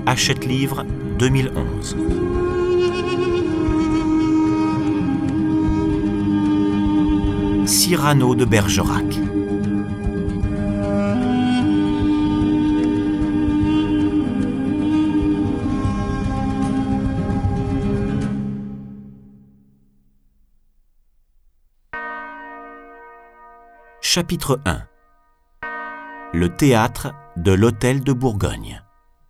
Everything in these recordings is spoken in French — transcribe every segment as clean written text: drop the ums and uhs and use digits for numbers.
Hachette Livre 2011. Cyrano de Bergerac. Chapitre 1. Le théâtre de l'Hôtel de Bourgogne.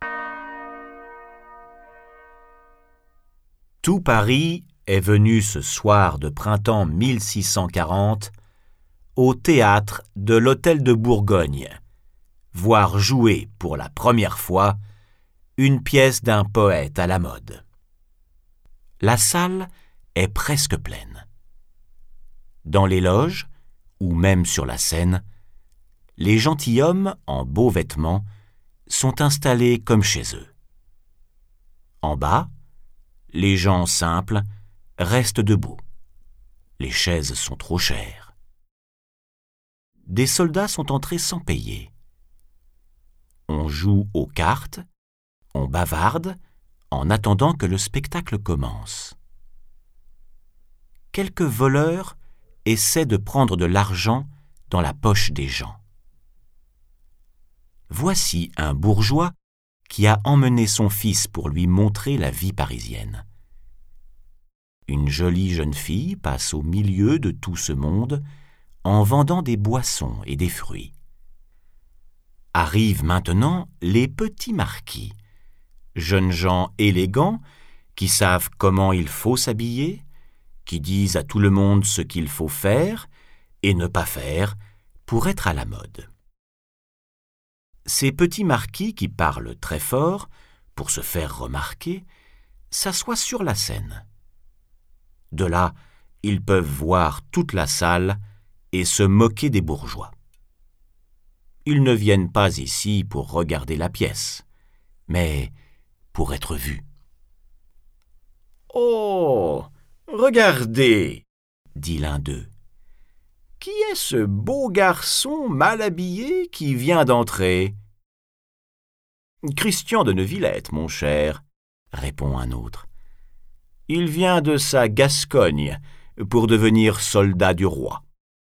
Tout Paris est venu ce soir de printemps 1640 au théâtre de l'Hôtel de Bourgogne, voir jouer pour la première fois une pièce d'un poète à la mode. La salle est presque pleine. Dans les loges, ou même sur la scène, les gentilshommes en beaux vêtements sont installés comme chez eux. En bas, les gens simples restent debout. Les chaises sont trop chères. Des soldats sont entrés sans payer. On joue aux cartes, on bavarde en attendant que le spectacle commence. Quelques voleurs essaient de prendre de l'argent dans la poche des gens. Voici un bourgeois qui a emmené son fils pour lui montrer la vie parisienne. Une jolie jeune fille passe au milieu de tout ce monde en vendant des boissons et des fruits. Arrivent maintenant les petits marquis, jeunes gens élégants qui savent comment il faut s'habiller, qui disent à tout le monde ce qu'il faut faire et ne pas faire pour être à la mode. Ces petits marquis qui parlent très fort, pour se faire remarquer, s'assoient sur la scène. De là, ils peuvent voir toute la salle et se moquer des bourgeois. Ils ne viennent pas ici pour regarder la pièce, mais pour être vus. « Oh, regardez !» dit l'un d'eux. « Qui est ce beau garçon mal habillé qui vient d'entrer ?»« Christian de Neuvillette, mon cher, » répond un autre. « Il vient de sa Gascogne pour devenir soldat du roi. »«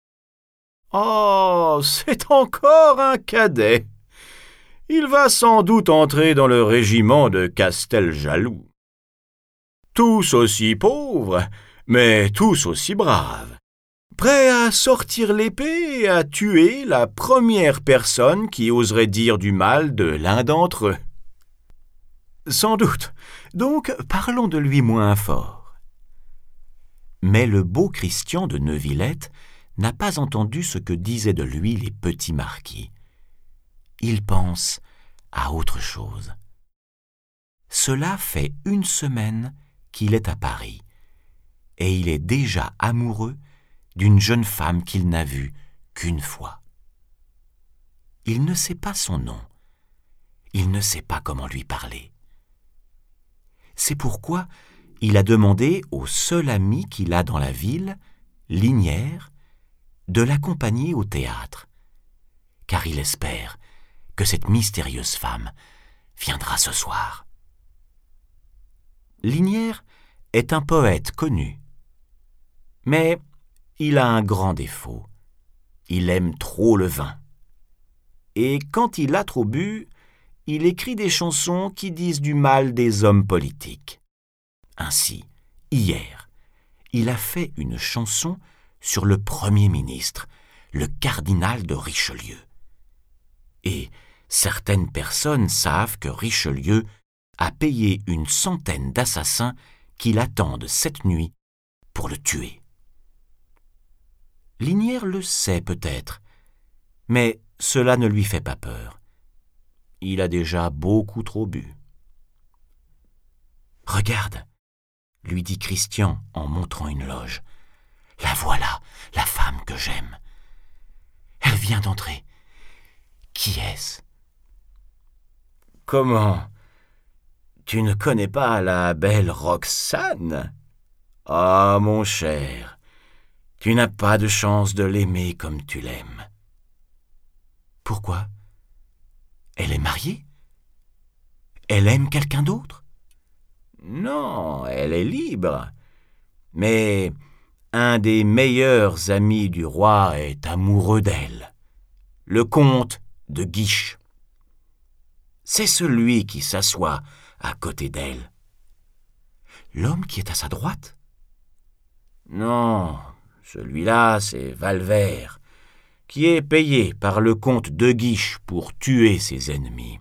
Oh, c'est encore un cadet. Il va sans doute entrer dans le régiment de Casteljaloux. Tous aussi pauvres, mais tous aussi braves. Prêts à sortir l'épée et à tuer la première personne qui oserait dire du mal de l'un d'entre eux. » Sans doute, donc parlons de lui moins fort. Mais le beau Christian de Neuvillette n'a pas entendu ce que disaient de lui les petits marquis. Il pense à autre chose. Cela fait 1 semaine qu'il est à Paris, et il est déjà amoureux d'une jeune femme qu'il n'a vue qu'une fois. Il ne sait pas son nom. Il ne sait pas comment lui parler. C'est pourquoi il a demandé au seul ami qu'il a dans la ville, Linière, de l'accompagner au théâtre, car il espère que cette mystérieuse femme viendra ce soir. Linière est un poète connu, mais il a un grand défaut. Il aime trop le vin. Et quand il a trop bu, il écrit des chansons qui disent du mal des hommes politiques. Ainsi, hier, il a fait une chanson sur le Premier ministre, le cardinal de Richelieu. Et certaines personnes savent que Richelieu a payé 100 d'assassins qui l'attendent cette nuit pour le tuer. Linière le sait peut-être, mais cela ne lui fait pas peur. Il a déjà beaucoup trop bu. « Regarde !» lui dit Christian en montrant une loge. « La voilà, la femme que j'aime. Elle vient d'entrer. Qui est-ce ?»« Comment ? Tu ne connais pas la belle Roxane ? Ah, mon cher, tu n'as pas de chance de l'aimer comme tu l'aimes. » « Pourquoi ? Elle est mariée ? Elle aime quelqu'un d'autre? Non, elle est libre. Mais un des meilleurs amis du roi est amoureux d'elle, le comte de Guiche. C'est celui qui s'assoit à côté d'elle. L'homme qui est à sa droite? Non, celui-là, c'est Valvert, qui est payé par le comte de Guiche pour tuer ses ennemis.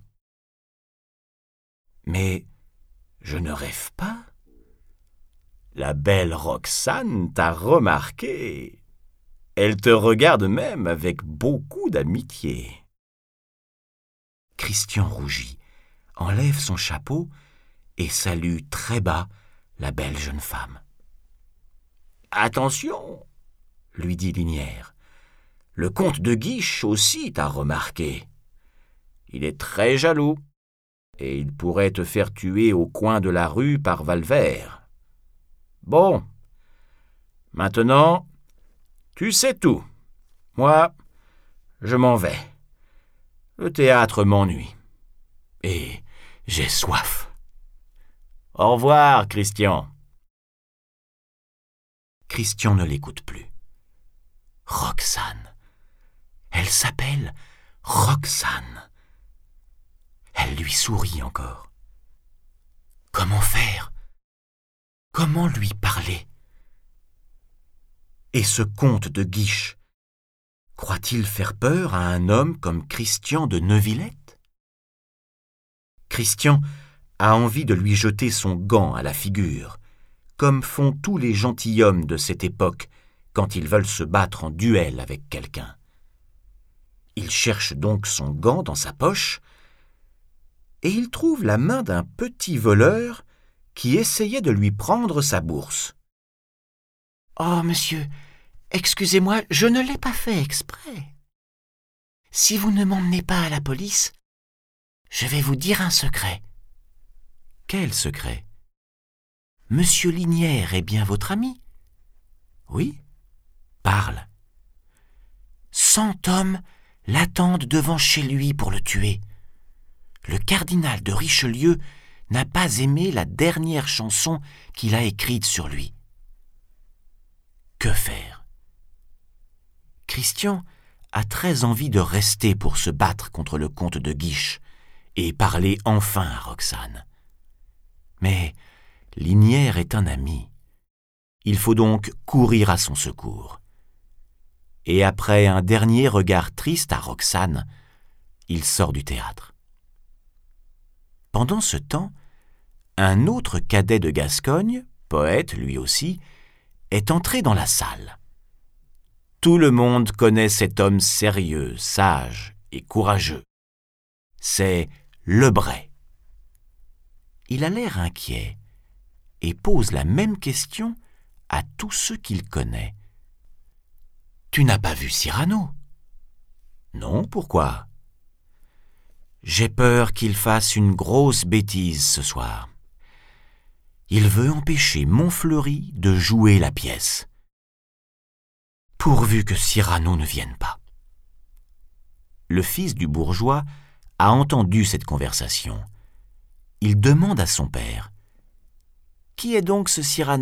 Mais je ne rêve pas. La belle Roxane t'a remarqué. Elle te regarde même avec beaucoup d'amitié. Christian rougit, enlève son chapeau et salue très bas la belle jeune femme. « Attention !» lui dit Linière. « Le comte de Guiche aussi t'a remarqué. Il est très jaloux et il pourrait te faire tuer au coin de la rue par Valvert. Bon, maintenant, tu sais tout. Moi, je m'en vais. Le théâtre m'ennuie. Et j'ai soif. Au revoir, Christian. » Christian ne l'écoute plus. Roxane. Elle s'appelle Roxane. Elle lui sourit encore. Comment faire? Comment lui parler? Et ce comte de Guiche, croit-il faire peur à un homme comme Christian de Neuvillette? Christian a envie de lui jeter son gant à la figure, comme font tous les gentilshommes de cette époque quand ils veulent se battre en duel avec quelqu'un. Il cherche donc son gant dans sa poche et il trouve la main d'un petit voleur qui essayait de lui prendre sa bourse. « Oh, monsieur, excusez-moi, je ne l'ai pas fait exprès. Si vous ne m'emmenez pas à la police, je vais vous dire un secret. » « Quel secret? » « Monsieur Linière est bien votre ami? »« Oui. » »« Parle. » « 100 hommes l'attendent devant chez lui pour le tuer. Le cardinal de Richelieu n'a pas aimé la dernière chanson qu'il a écrite sur lui. Que faire? Christian a très envie de rester pour se battre contre le comte de Guiche et parler enfin à Roxane. Mais Linière est un ami. Il faut donc courir à son secours. Et après un dernier regard triste à Roxane, il sort du théâtre. Pendant ce temps, un autre cadet de Gascogne, poète lui aussi, est entré dans la salle. Tout le monde connaît cet homme sérieux, sage et courageux. C'est Lebret. Il a l'air inquiet et pose la même question à tous ceux qu'il connaît. « Tu n'as pas vu Cyrano? »« Non, pourquoi ?»« J'ai peur qu'il fasse une grosse bêtise ce soir. Il veut empêcher Montfleury de jouer la pièce. Pourvu que Cyrano ne vienne pas. » Le fils du bourgeois a entendu cette conversation. Il demande à son père: « Qui est donc ce Cyrano ?»«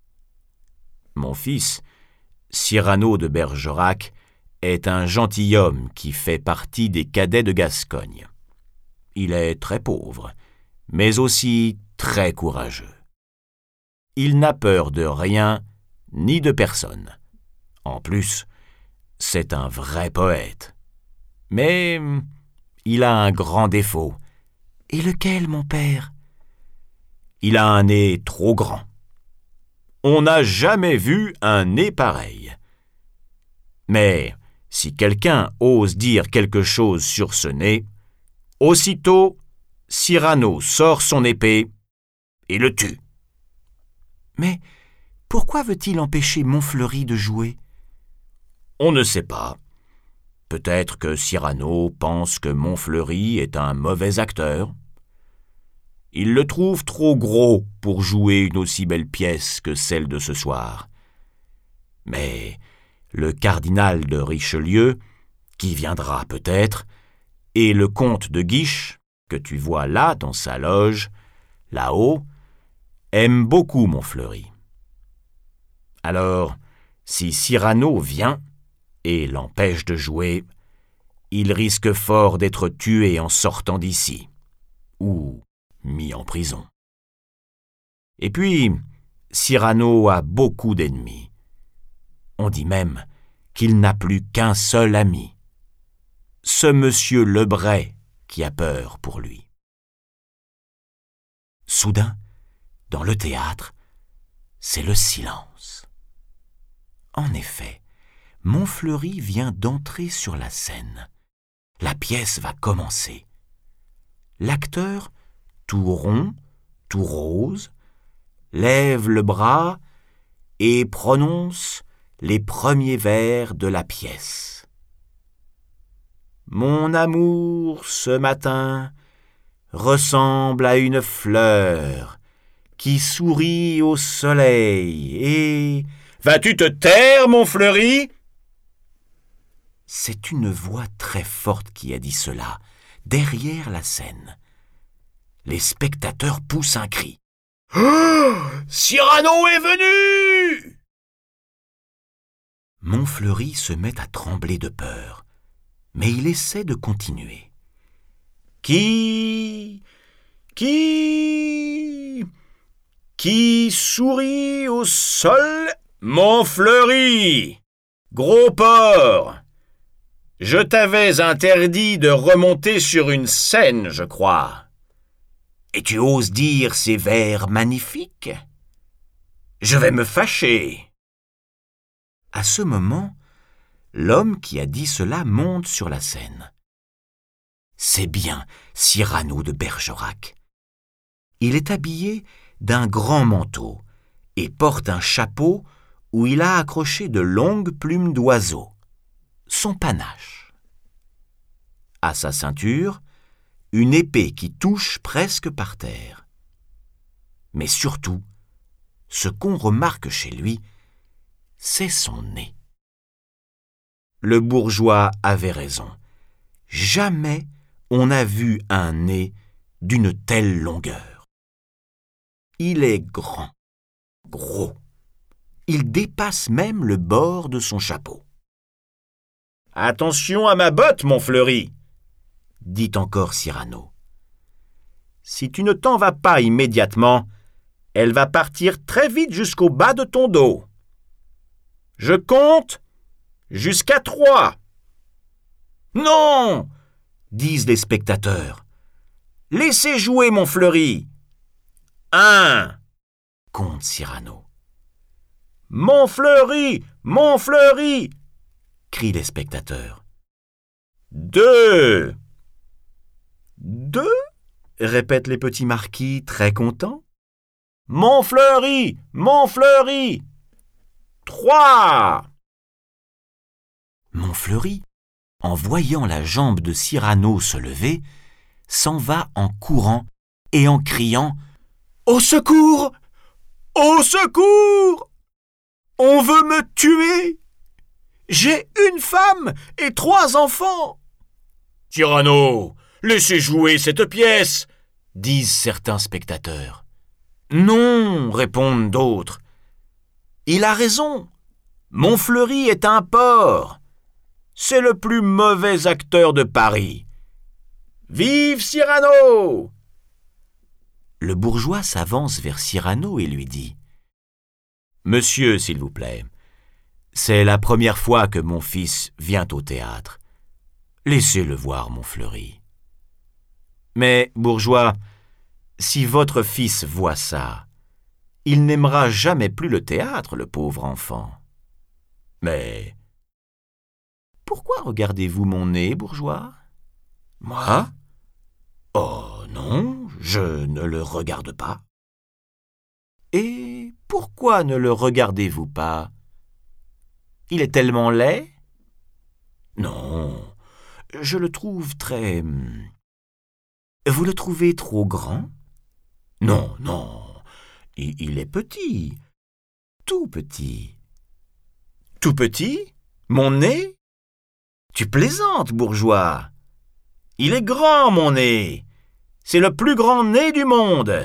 Mon fils, Cyrano de Bergerac, est un gentilhomme qui fait partie des cadets de Gascogne. Il est très pauvre, mais aussi très courageux. Il n'a peur de rien ni de personne. En plus, c'est un vrai poète. Mais il a un grand défaut. »« Et lequel, mon père ?»« Il a un nez trop grand. On n'a jamais vu un nez pareil. Mais si quelqu'un ose dire quelque chose sur ce nez, aussitôt Cyrano sort son épée et le tue. »« Mais pourquoi veut-il empêcher Montfleury de jouer ? » ?»« On ne sait pas. Peut-être que Cyrano pense que Montfleury est un mauvais acteur. Il le trouve trop gros pour jouer une aussi belle pièce que celle de ce soir. Mais le cardinal de Richelieu, qui viendra peut-être, et le comte de Guiche, que tu vois là dans sa loge, là-haut, aime beaucoup Montfleury. Alors, si Cyrano vient et l'empêche de jouer, il risque fort d'être tué en sortant d'ici, ou mis en prison. Et puis, Cyrano a beaucoup d'ennemis. On dit même qu'il n'a plus qu'un seul ami, ce monsieur Lebray qui a peur pour lui. Soudain, dans le théâtre, c'est le silence. En effet, Montfleury vient d'entrer sur la scène. La pièce va commencer. L'acteur, tout rond, tout rose, lève le bras et prononce les premiers vers de la pièce. Mon amour, ce matin, ressemble à une fleur qui sourit au soleil et... Vas-tu te taire, Montfleury ? C'est une voix très forte qui a dit cela, derrière la scène. Les spectateurs poussent un cri. « Cyrano est venu !» Montfleury se met à trembler de peur, mais il essaie de continuer. « Qui sourit au sol ? Montfleury, gros porc ! Je t'avais interdit de remonter sur une scène, je crois. Et tu oses dire ces vers magnifiques ? Je vais me fâcher. » À ce moment, l'homme qui a dit cela monte sur la scène. C'est bien Cyrano de Bergerac. Il est habillé d'un grand manteau et porte un chapeau où il a accroché de longues plumes d'oiseaux, son panache. À sa ceinture, une épée qui touche presque par terre. Mais surtout, ce qu'on remarque chez lui, c'est son nez. Le bourgeois avait raison. Jamais on n'a vu un nez d'une telle longueur. Il est grand, gros. Il dépasse même le bord de son chapeau. « Attention à ma botte, Montfleury !» dit encore Cyrano. « Si tu ne t'en vas pas immédiatement, elle va partir très vite jusqu'au bas de ton dos. Je compte jusqu'à 3. »« Non !» disent les spectateurs. « Laissez jouer Montfleury. »« 1 » compte Cyrano. « Montfleury, Montfleury !» crient les spectateurs. « 2 !»« 2 ?» répètent les petits marquis très contents. « Montfleury, Montfleury !»« 3 !» Montfleury, en voyant la jambe de Cyrano se lever, s'en va en courant et en criant « Au secours ! Au secours ! On veut me tuer ! J'ai une femme et 3 enfants !»« Cyrano, laissez jouer cette pièce !» disent certains spectateurs. « Non !» répondent d'autres. « Il a raison. Montfleury est un porc. C'est le plus mauvais acteur de Paris. Vive Cyrano !» Le bourgeois s'avance vers Cyrano et lui dit « Monsieur, s'il vous plaît, c'est la première fois que mon fils vient au théâtre. Laissez-le voir, Montfleury. » « Mais, bourgeois, si votre fils voit ça, il n'aimera jamais plus le théâtre, le pauvre enfant. »« Mais pourquoi regardez-vous mon nez, bourgeois ? » ?»« Moi ? Oh non, je ne le regarde pas. »« Et pourquoi ne le regardez-vous pas ? Il est tellement laid ? » ?»« Non, je le trouve très... » »« Vous le trouvez trop grand ? » ?»« Non, non, il est petit, tout petit. »« Tout petit ? Mon nez ? Tu plaisantes, bourgeois. Il est grand, mon nez. C'est le plus grand nez du monde.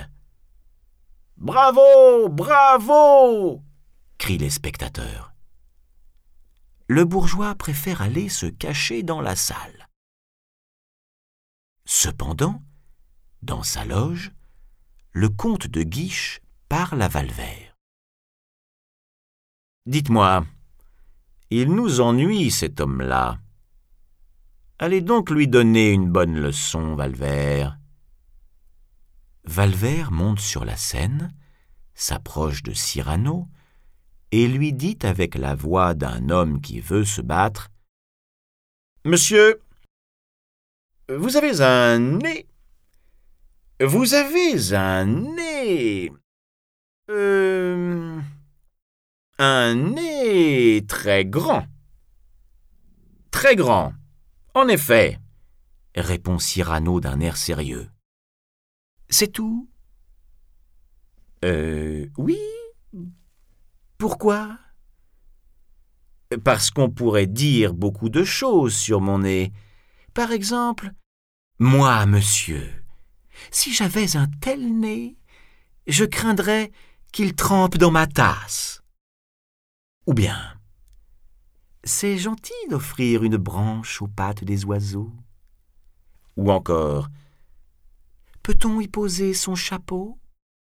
Bravo, bravo, crient les spectateurs. Le bourgeois préfère aller se cacher dans la salle. Cependant, dans sa loge, le comte de Guiche parle à Valvert. « Dites-moi, il nous ennuie cet homme-là. Allez donc lui donner une bonne leçon, Valvert. » Valvert monte sur la scène, s'approche de Cyrano et lui dit avec la voix d'un homme qui veut se battre : « Monsieur, vous avez un nez. Vous avez un nez. Un nez très grand. Très grand, en effet, répond Cyrano d'un air sérieux. C'est tout ? Oui. Pourquoi ? Parce qu'on pourrait dire beaucoup de choses sur mon nez. Par exemple, moi, monsieur, si j'avais un tel nez, je craindrais qu'il trempe dans ma tasse. Ou bien, c'est gentil d'offrir une branche aux pattes des oiseaux. Ou encore, peut-on y poser son chapeau ?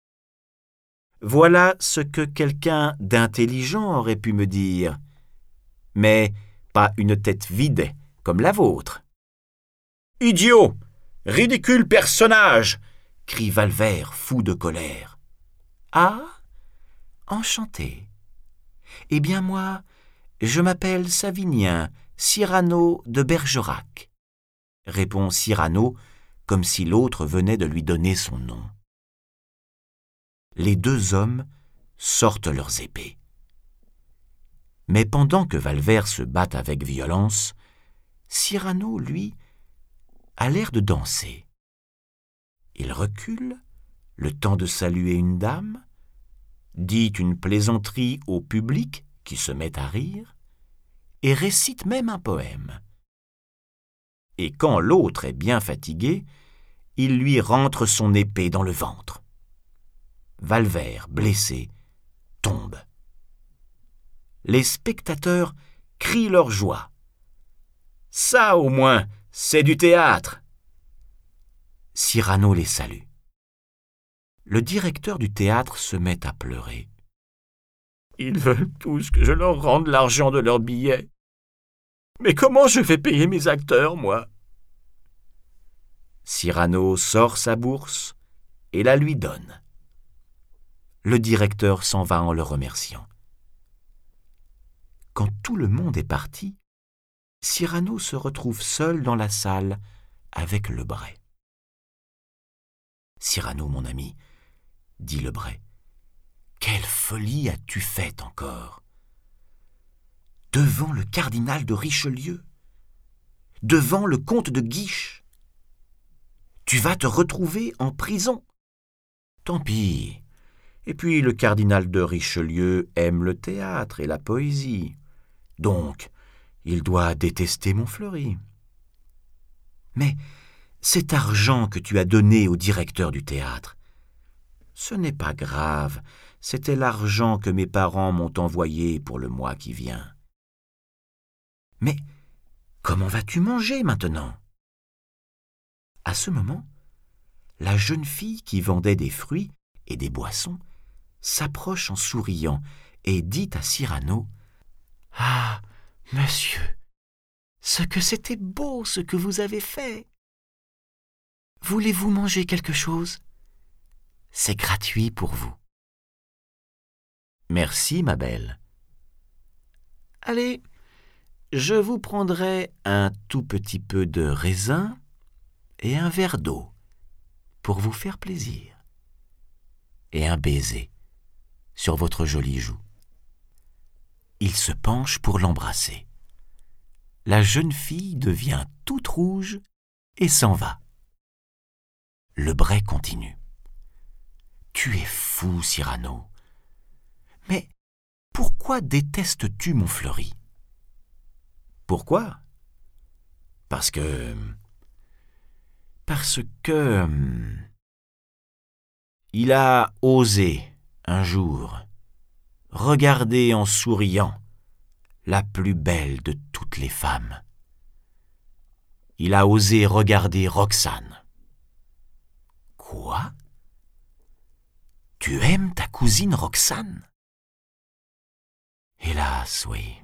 Voilà ce que quelqu'un d'intelligent aurait pu me dire, mais pas une tête vide comme la vôtre. « Idiot ! Ridicule personnage !» crie Valvert, fou de colère. « Ah, enchanté. Eh bien moi, je m'appelle Savinien, Cyrano de Bergerac, » répond Cyrano, comme si l'autre venait de lui donner son nom. Les deux hommes sortent leurs épées. Mais pendant que Valvert se bat avec violence, Cyrano, lui, a l'air de danser. Il recule, le temps de saluer une dame, dit une plaisanterie au public qui se met à rire, et récite même un poème. Et quand l'autre est bien fatigué, il lui rentre son épée dans le ventre. Valvert, blessé, tombe. Les spectateurs crient leur joie. « Ça, au moins, c'est du théâtre !» Cyrano les salue. Le directeur du théâtre se met à pleurer. « Ils veulent tous que je leur rende l'argent de leurs billets. Mais comment je vais payer mes acteurs, moi ?» Cyrano sort sa bourse et la lui donne. Le directeur s'en va en le remerciant. Quand tout le monde est parti, Cyrano se retrouve seul dans la salle avec Lebret. « Cyrano, mon ami, » dit Lebret, « quelle folie as-tu faite encore ? Devant le cardinal de Richelieu, devant le comte de Guiche. Tu vas te retrouver en prison. Tant pis. Et puis le cardinal de Richelieu aime le théâtre et la poésie. Donc, il doit détester Montfleury. Mais cet argent que tu as donné au directeur du théâtre, ce n'est pas grave, c'était l'argent que mes parents m'ont envoyé pour le mois qui vient. Mais comment vas-tu manger maintenant ? À ce moment, la jeune fille qui vendait des fruits et des boissons s'approche en souriant et dit à Cyrano : « Ah, monsieur, ce que c'était beau ce que vous avez fait. Voulez-vous manger quelque chose ? C'est gratuit pour vous. » « Merci, ma belle. Allez, je vous prendrai un tout petit peu de raisin et un verre d'eau pour vous faire plaisir, et un baiser sur votre jolie joue. » Il se penche pour l'embrasser. La jeune fille devient toute rouge et s'en va. Lebret continue. « Tu es fou, Cyrano. Mais pourquoi détestes-tu Montfleury ? » Pourquoi ? Parce que Parce que il a osé, un jour, regarder en souriant la plus belle de toutes les femmes. Il a osé regarder Roxane. Quoi? Tu aimes ta cousine Roxane? Hélas, oui.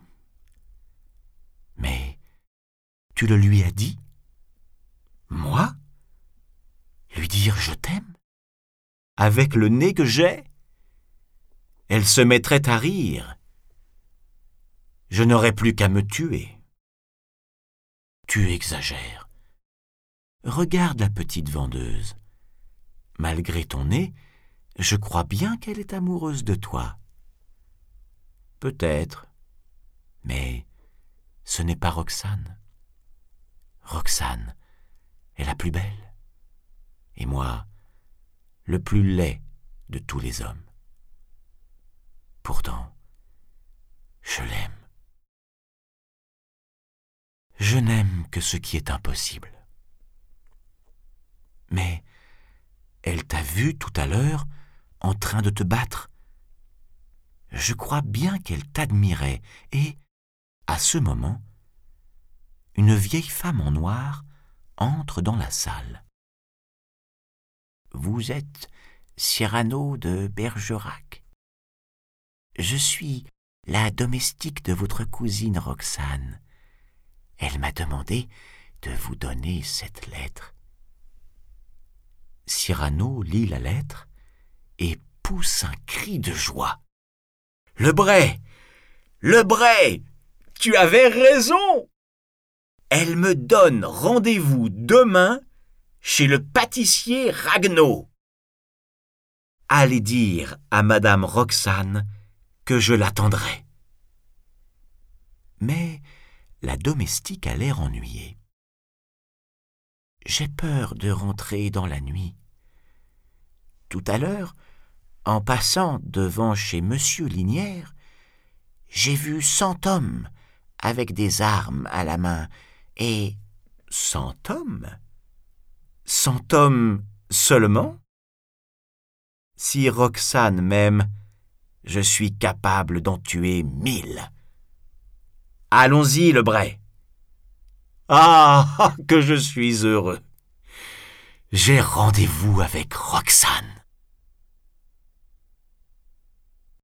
Mais tu le lui as dit? Moi? Lui dire je t'aime? Avec le nez que j'ai? Elle se mettrait à rire. Je n'aurais plus qu'à me tuer. Tu exagères. Regarde la petite vendeuse. Malgré ton nez, je crois bien qu'elle est amoureuse de toi. Peut-être, mais ce n'est pas Roxane. Roxane est la plus belle, et moi, le plus laid de tous les hommes. Pourtant, je l'aime. Je n'aime que ce qui est impossible. Mais elle t'a vu tout à l'heure en train de te battre. Je crois bien qu'elle t'admirait et, à ce moment, une vieille femme en noir entre dans la salle. « Vous êtes Cyrano de Bergerac. Je suis la domestique de votre cousine Roxane. Elle m'a demandé de vous donner cette lettre. » Cyrano lit la lettre et pousse un cri de joie. « Le Bray! Le Bray! Tu avais raison! Elle me donne rendez-vous demain chez le pâtissier Ragnaud. Allez dire à Madame Roxane que je l'attendrai. » Mais la domestique a l'air ennuyée. « J'ai peur de rentrer dans la nuit. Tout à l'heure, en passant devant chez Monsieur Linière, j'ai vu 100 hommes avec des armes à la main et... » 100 hommes? 100 hommes seulement? Si Roxane m'aime, je suis capable d'en tuer 1000. Allons-y, le Bray. Ah, que je suis heureux. J'ai rendez-vous avec Roxane.